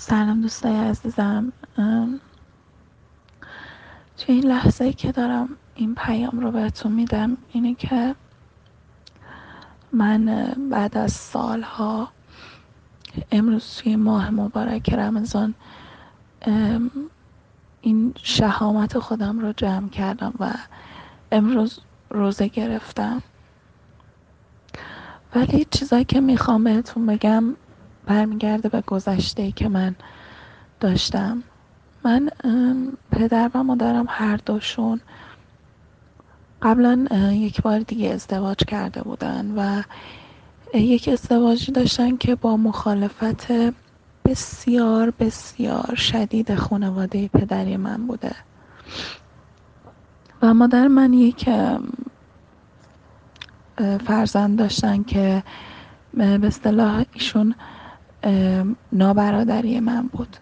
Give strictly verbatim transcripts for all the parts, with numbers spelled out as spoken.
سلام دوستای عزیزم. ام، توی این لحظه که دارم این پیام رو بهتون میدم اینه که من اه، بعد از سالها امروز توی ماه مبارک رمضان ام، این شهامت خودم رو جمع کردم و امروز روزه گرفتم. ولی چیزایی که میخوام بهتون بگم برمیگرده به گذشته‌ای که من داشتم. من ام، پدر و مادرم هر دوشون قبلا یک بار دیگه ازدواج کرده بودن و یک ازدواجی داشتن که با مخالفت بسیار بسیار شدید خانواده پدری من بوده و مادر من یک فرزند داشتن که به اصطلاح ایشون نابرادری من بود.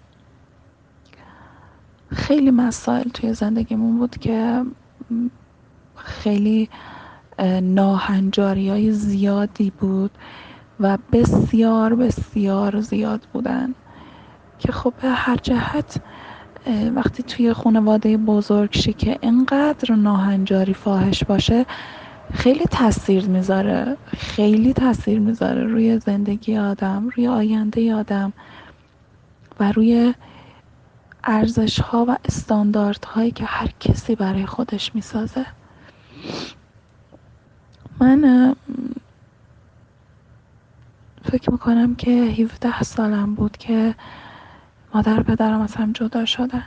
خیلی مسائل توی زندگیمون بود که خیلی ناهنجاری‌های زیادی بود و بسیار بسیار زیاد بودن که خب به هر جهت وقتی توی خانواده بزرگ شی که اینقدر ناهنجاری فاحش باشه خیلی تاثیر میذاره خیلی تاثیر میذاره روی زندگی آدم، روی آینده آدم و روی ارزش‌ها و استانداردهایی که هر کسی برای خودش میسازه. من فکر میکنم که هفده سالم بود که مادر پدرم از هم جدا شدن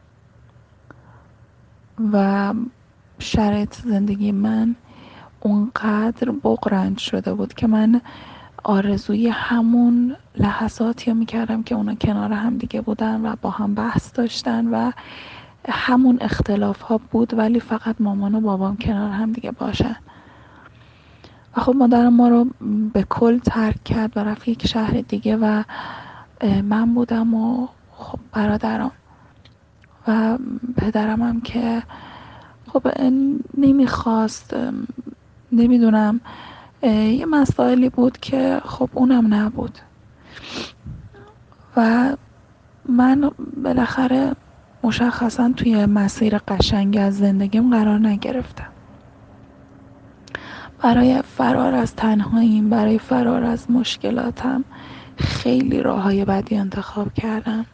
و شرایط زندگی من اونقدر بغرنج شده بود که من آرزوی همون لحظاتی رو میکردم که اونا کنار هم دیگه بودن و با هم بحث داشتن و همون اختلاف ها بود ولی فقط مامان و بابام کنار هم دیگه باشن. و خب مادرم ما رو به کل ترک کرد و رفت یک شهر دیگه و من بودم و خب برادرم و پدرم هم که خب نمیخواست، نمیدونم یه مسائلی بود که خب اونم نبود و من بالاخره مشخصا توی مسیر قشنگ از زندگیم قرار نگرفتم. برای فرار از تنهاییم، برای فرار از مشکلاتم خیلی راههای بدی انتخاب کردم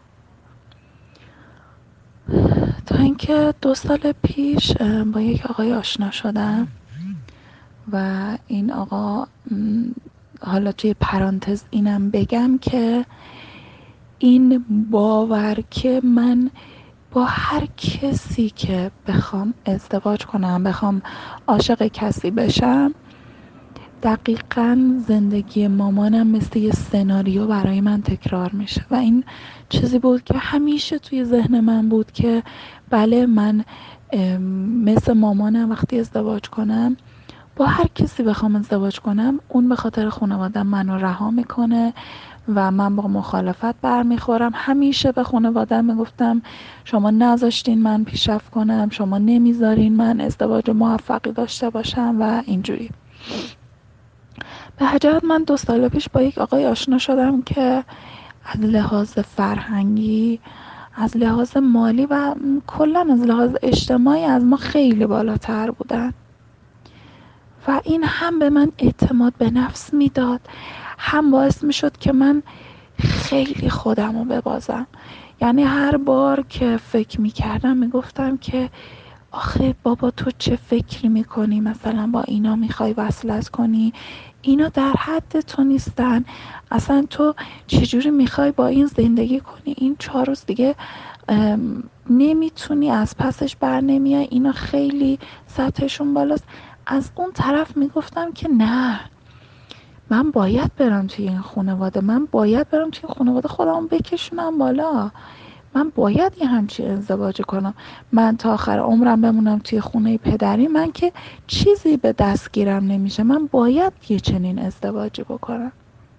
تا اینکه دو سال پیش با یک آقای آشنا شدم و این آقا، حالا توی پرانتز اینم بگم که این باور که من با هر کسی که بخوام ازدواج کنم، بخوام عاشق کسی بشم، دقیقاً زندگی مامانم مثل یه سناریو برای من تکرار میشه و این چیزی بود که همیشه توی ذهن من بود که بله من مثل مامانم وقتی ازدواج کنم، با هر کسی بخوام ازدواج کنم، اون به خاطر خانواده‌ام منو رها میکنه و من با مخالفت برمیخورم. همیشه به خانواده‌ام میگفتم شما نذاشتین من پیشرفت کنم، شما نمیذارین من ازدواج موفقی داشته باشم و اینجوری. به هر جهت من دو سال پیش با یک آقای آشنا شدم که از لحاظ فرهنگی، از لحاظ مالی و کلا از لحاظ اجتماعی از ما خیلی بالاتر بودن و این هم به من اعتماد به نفس میداد، هم باعث میشد که من خیلی خودم رو ببازم. یعنی هر بار که فکر میکردم میگفتم که آخه بابا تو چه فکری میکنی، مثلا با اینا میخوای وصلت کنی، اینا در حد تو نیستن، اصلا تو چجوری میخوای با این زندگی کنی، این چهار روز دیگه نمیتونی از پسش بر نمیای، اینا خیلی سطحشون بالاست. از اون طرف میگفتم که نه، من باید برم توی این خانواده، من باید برم توی خانواده خودم بکشونم بالا، من باید یه همچین ازدواج کنم، من تا آخر عمرم بمونم توی خونه پدری، من که چیزی به دست گیرم نمیشه، من باید یه چنین ازدواجی بکنم.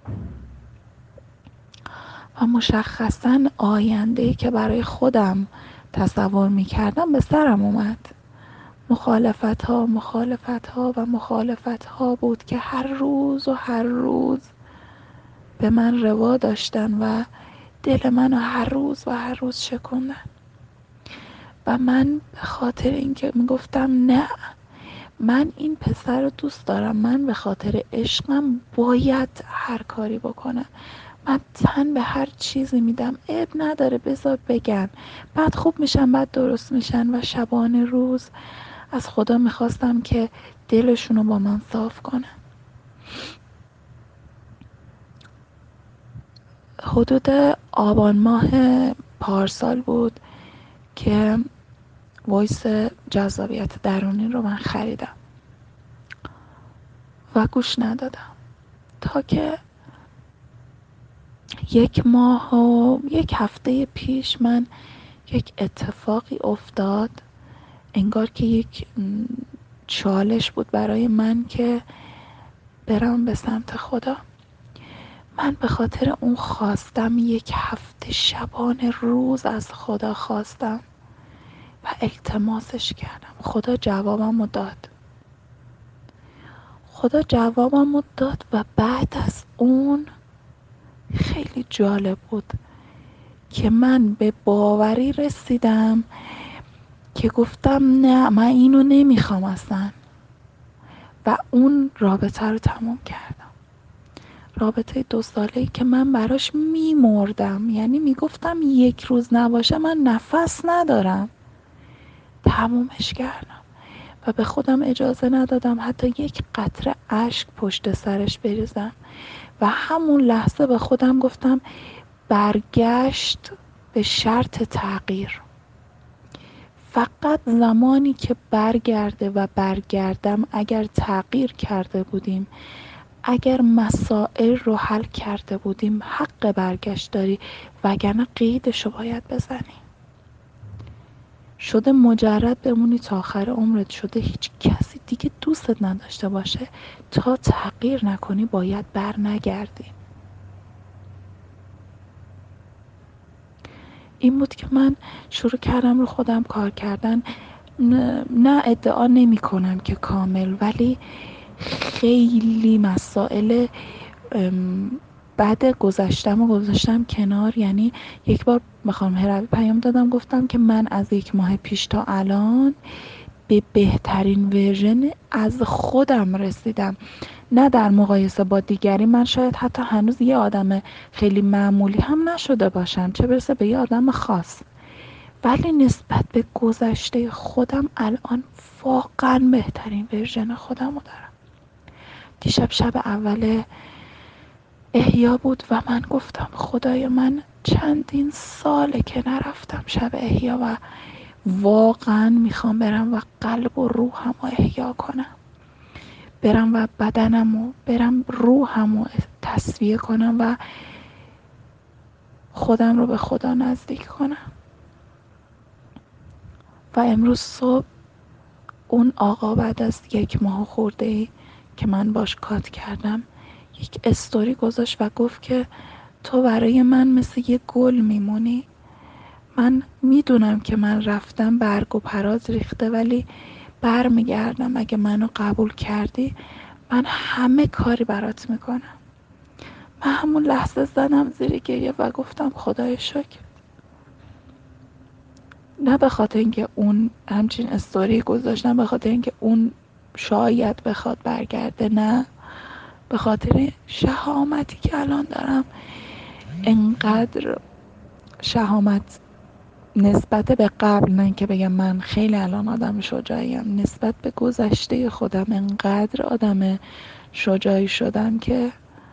و مشخصاً آینده‌ای که برای خودم تصور میکردم به سرم اومد. مخالفت ها مخالفت ها و مخالفت ها بود که هر روز و هر روز به من روا داشتن و دل منو هر روز و هر روز شکوندن و من به خاطر اینکه میگفتم نه، من این پسر رو دوست دارم، من به خاطر عشقم باید هر کاری بکنم، من تن به هر چیزی میدم، عیب نداره بذار بگن، بعد خوب میشن، بعد درست میشن. و شبانه روز از خدا میخواستم که دلشونو با من صاف کنه. حدود آبان ماه پارسال بود که وایس جذابیت درونی رو من خریدم و گوش ندادم تا که یک ماه و یک هفته پیش من یک اتفاقی افتاد، انگار که یک چالش بود برای من که برم به سمت خدا. من به خاطر اون خواستم، یک هفته شبانه روز از خدا خواستم و التماسش کردم. خدا جوابم رو داد. خدا جوابم رو داد و بعد از اون خیلی جالب بود که من به باوری رسیدم که گفتم نه، من اینو نمیخوام اصلا و اون رابطه رو تموم کردم. رابطه دو ساله‌ای که من براش میمردم، یعنی میگفتم یک روز نباشه من نفس ندارم، تمومش کردم و به خودم اجازه ندادم حتی یک قطره اشک پشت سرش بریزم و همون لحظه به خودم گفتم برگشت به شرط تغییر. فقط زمانی که برگرده و برگردم، اگر تغییر کرده بودیم، اگر مسائل رو حل کرده بودیم، حق برگشت داری، وگرنه قیدشو باید بزنی. شده مجرد بمونی تا آخر عمرت، شده هیچ کسی دیگه دوستت نداشته باشه، تا تغییر نکنی باید بر نگردی. این بود که من شروع کردم رو خودم کار کردن. نه ادعا نمی کنم که کامل، ولی خیلی مسائل بعد گذشتم و گذاشتم کنار. یعنی یک بار به خانم هروی پیام دادم، گفتم که من از یک ماه پیش تا الان به بهترین ورژن از خودم رسیدم. نه در مقایسه با دیگری، من شاید حتی هنوز یه آدم خیلی معمولی هم نشده باشم، چه برسه به یه آدم خاص، ولی نسبت به گذشته خودم الان واقعا بهترین ورژن خودم رو دارم. دیشب شب اول احیا بود و من گفتم خدای من چندین ساله که نرفتم شب احیا و واقعا میخوام برم و قلب و روحم رو احیا کنم، برم و بدنم و برم روحم رو تصفیه کنم و خودم رو به خدا نزدیک کنم. و امروز صبح اون آقا بعد از یک ماه خورده ای که من باش کات کردم یک استوری گذاشت و گفت که تو برای من مثل یه گل میمونی. من میدونم که من رفتم برگ و پراز ریخته، ولی بر میگردم. اگه منو قبول کردی من همه کاری برات میکنم. من همون لحظه زدم زیر گریه و گفتم خدای شکر. نه به خاطر اینکه اون همچین استوری گذاشتم، به خاطر اینکه اون شاید بخواد برگرده، نه، به خاطر شهامتی که الان دارم. انقدر شهامت نسبت به قبل، نه اینکه بگم من خیلی الان آدم شجاعیم، نسبت به گذشته خودم انقدر آدم شجاعی شدم که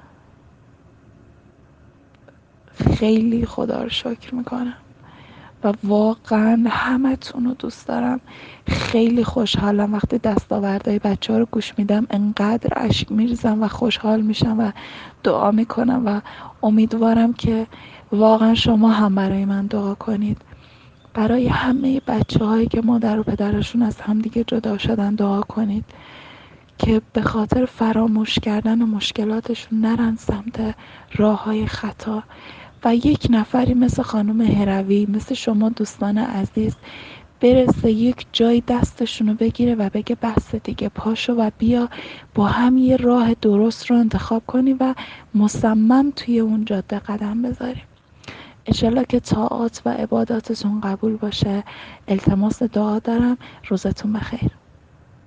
خیلی خدا رو شکر میکنم و واقعا همتون رو دوست دارم. خیلی خوشحالم وقتی دستاوردهای بچه ها رو گوش میدم، انقدر اشک میریزم و خوشحال میشم و دعا میکنم و امیدوارم که واقعا شما هم برای من دعا کنید. برای همه بچه هایی که مادر و پدرشون از هم دیگه جدا شدن دعا کنید که به خاطر فراموش کردن مشکلاتشون نرن سمت راه های خطا و یک نفری مثل خانم هروی، مثل شما دوستان عزیز، برسه یک جای دستشونو بگیره و بگه بس دیگه، پاشو و بیا با هم یه راه درست رو انتخاب کنی و مصمم توی اون جاده قدم بذاریم. انشالله که طاعات و عباداتتون قبول باشه. التماس دعا دارم. روزتون بخیر.